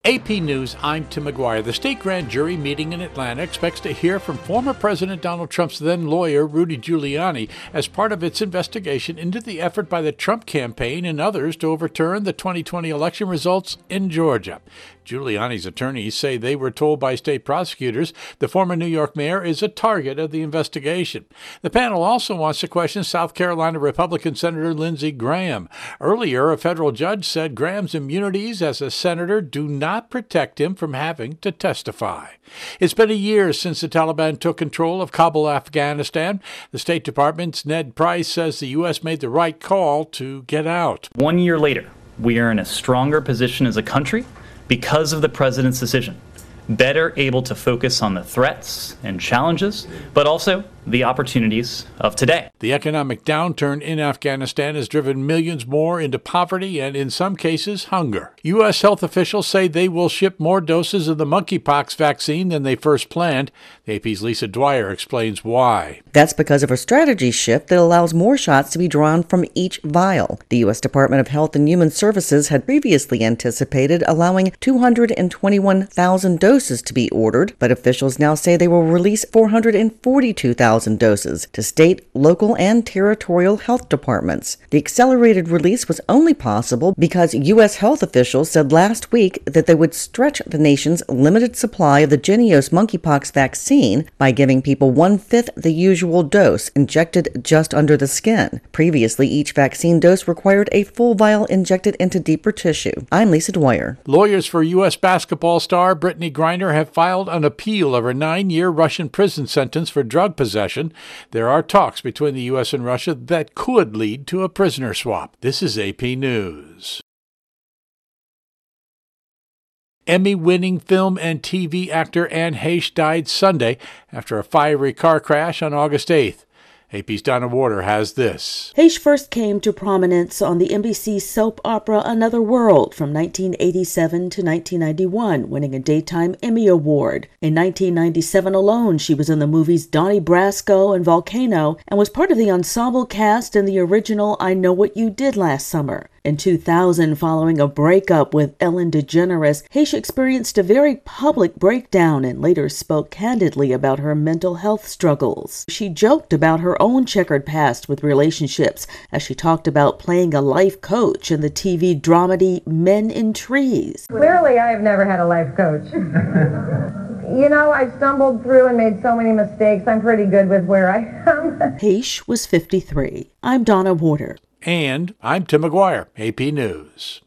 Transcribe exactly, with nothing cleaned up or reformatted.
A P News, I'm Tim McGuire. The state grand jury meeting in Atlanta expects to hear from former President Donald Trump's then lawyer, Rudy Giuliani, as part of its investigation into the effort by the Trump campaign and others to overturn the twenty twenty election results in Georgia. Giuliani's attorneys say they were told by state prosecutors the former New York mayor is a target of the investigation. The panel also wants to question South Carolina Republican Senator Lindsey Graham. Earlier, a federal judge said Graham's immunities as a senator do not protect him from having to testify. It's been a year since the Taliban took control of Kabul, Afghanistan. The State Department's Ned Price says the U S made the right call to get out. One year later, we are in a stronger position as a country because of the president's decision, better able to focus on the threats and challenges, but also the opportunities of today. The economic downturn in Afghanistan has driven millions more into poverty and, in some cases, hunger. U S health officials say they will ship more doses of the monkeypox vaccine than they first planned. A P's Lisa Dwyer explains why. That's because of a strategy shift that allows more shots to be drawn from each vial. The U S Department of Health and Human Services had previously anticipated allowing two hundred twenty-one thousand doses to be ordered, but officials now say they will release four hundred forty-two thousand doses to state, local, and territorial health departments. The accelerated release was only possible because U S health officials said last week that they would stretch the nation's limited supply of the Jynneos monkeypox vaccine by giving people one-fifth the usual dose injected just under the skin. Previously, each vaccine dose required a full vial injected into deeper tissue. I'm Lisa Dwyer. Lawyers for U S basketball star Brittany Griner have filed an appeal of her nine-year Russian prison sentence for drug possession. There are talks between the U S and Russia that could lead to a prisoner swap. This is A P News. Emmy-winning film and T V actor Anne Heche died Sunday after a fiery car crash on August eighth. A P's Donna Warder has this. Heche first came to prominence on the N B C soap opera Another World from nineteen eighty-seven to nineteen ninety-one, winning a Daytime Emmy Award. In nineteen ninety-seven alone, she was in the movies Donnie Brasco and Volcano and was part of the ensemble cast in the original I Know What You Did Last Summer. In two thousand, following a breakup with Ellen DeGeneres, Heche experienced a very public breakdown and later spoke candidly about her mental health struggles. She joked about her own checkered past with relationships as she talked about playing a life coach in the T V dramedy Men in Trees. Clearly, I have never had a life coach. You know, I stumbled through and made so many mistakes. I'm pretty good with where I am. Heche was fifty-three. I'm Donna Warder. And I'm Tim McGuire, A P News.